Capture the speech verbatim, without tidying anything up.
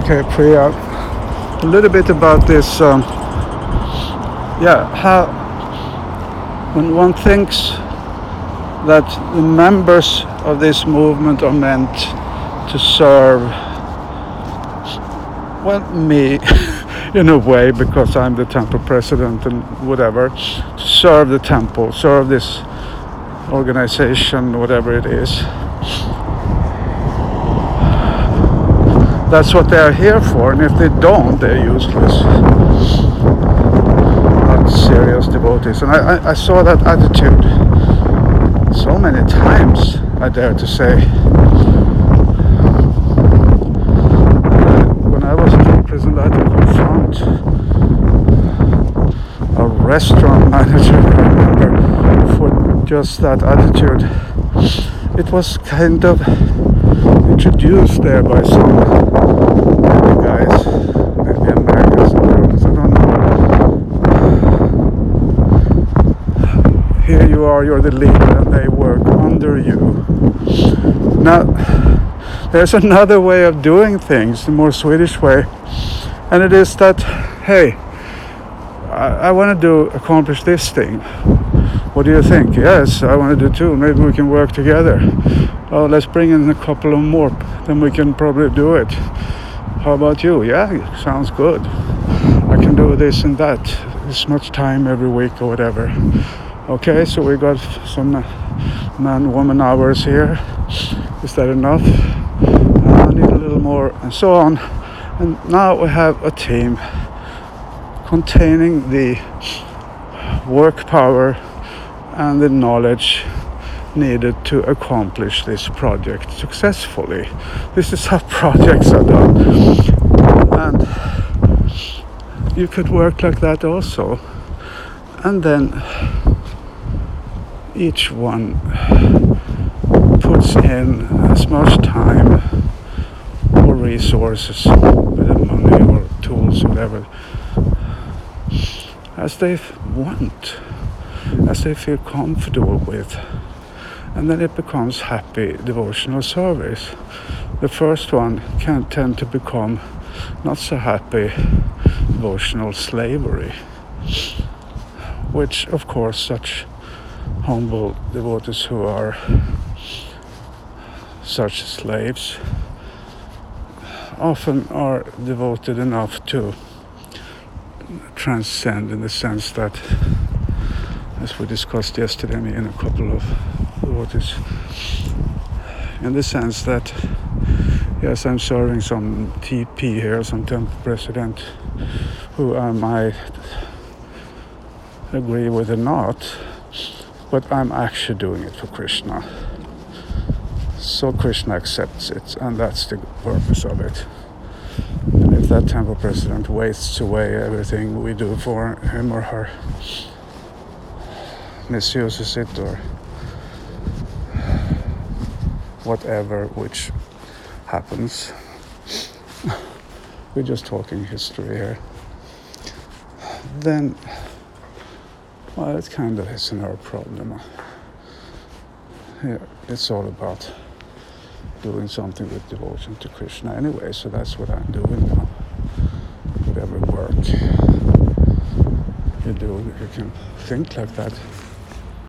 Okay, Priya, a little bit about this. Um, yeah, how when one thinks that the members of this movement are meant to serve, well, me, in a way, because I'm the temple president and whatever, to serve the temple, serve this organization, whatever it is. That's what they're here for, and if they don't, they're useless. Not serious devotees. And I, I, I saw that attitude so many times, I dare to say. Uh, when I was in prison, I had to confront a restaurant manager, I remember, for just that attitude. It was kind of introduced there by some maybe guys, maybe Americans, I don't know. Here you are, you're the leader, and they work under you. Now, there's another way of doing things, the more Swedish way, and it is that, hey, I, I want to do accomplish this thing. What do you think? Yes, I want to do too. Maybe we can work together. Oh, let's bring in a couple of more, then we can probably do it. How about you? Yeah, sounds good. I can do this and that, this much time every week or whatever. Okay, so we got some man-woman hours here. Is that enough? Uh, I need a little more, and so on. And now we have a team containing the work power and the knowledge needed to accomplish this project successfully. This is how projects are done. And you could work like that also. And then each one puts in as much time or resources, whether money or tools, whatever, as they want, as they feel comfortable with. And then it becomes happy devotional service. The first one can tend to become not so happy devotional slavery, which of course such humble devotees who are such slaves often are devoted enough to transcend, in the sense that, as we discussed yesterday, me and a couple of devotees, in the sense that, yes, I'm serving some T P here, some temple president, who I might agree with or not, but I'm actually doing it for Krishna. So Krishna accepts it, and that's the purpose of it. And if that temple president wastes away everything we do for him or her, misuses it or whatever, which happens, we're just talking history here, then, well, it kind of isn't our problem. Yeah, it's all about doing something with devotion to Krishna anyway, so that's what I'm doing now. Whatever work you do, you can think like that.